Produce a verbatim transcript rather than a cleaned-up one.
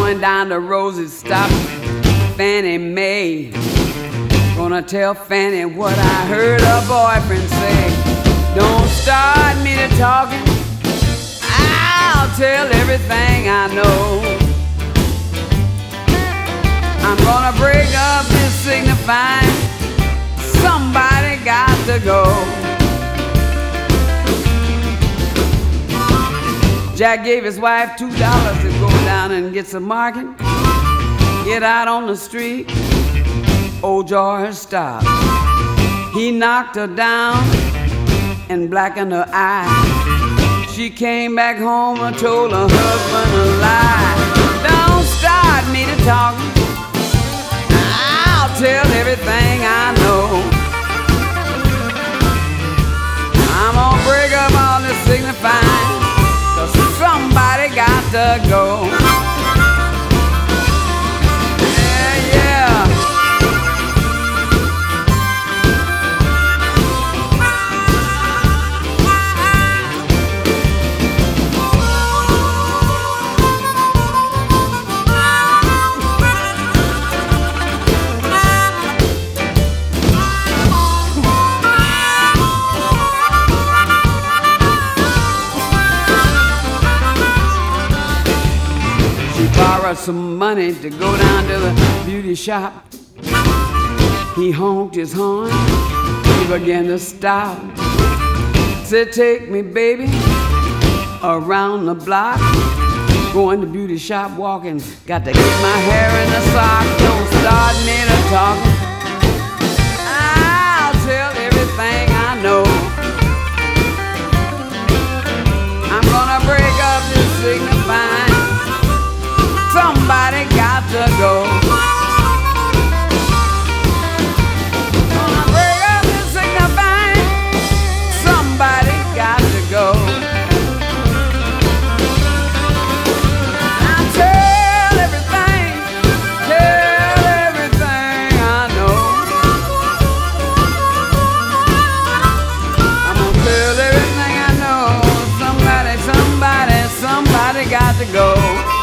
going down the Rosie stop, Fannie Mae. Gonna tell Fannie what I heard her boyfriend say. Don't start me to talking, I'll tell everything I know. I'm gonna break up this signifying, somebody got to go. Jack gave his wife two dollars to go down and get some market. Get out on the street, old George stopped. He knocked her down and blackened her eye. She came back home and told her husband a lie. Don't start me to talk, I'll tell everything I know. I'm gonna break up all this signifying, 'cause somebody got to go. Yeah, yeah. Borrowed some money to go down to the beauty shop. He honked his horn, he began to stop. Said, take me, baby, around the block. Going to beauty shop, walking, got to get my hair in a sock. Don't start me to talking, I'll tell everything I know. I'm gonna break up this signifying, somebody got to go. Gonna break up this signifying, somebody got to go. I'll tell everything, tell everything I know. I'm gonna tell everything I know. Somebody, somebody, somebody got to go.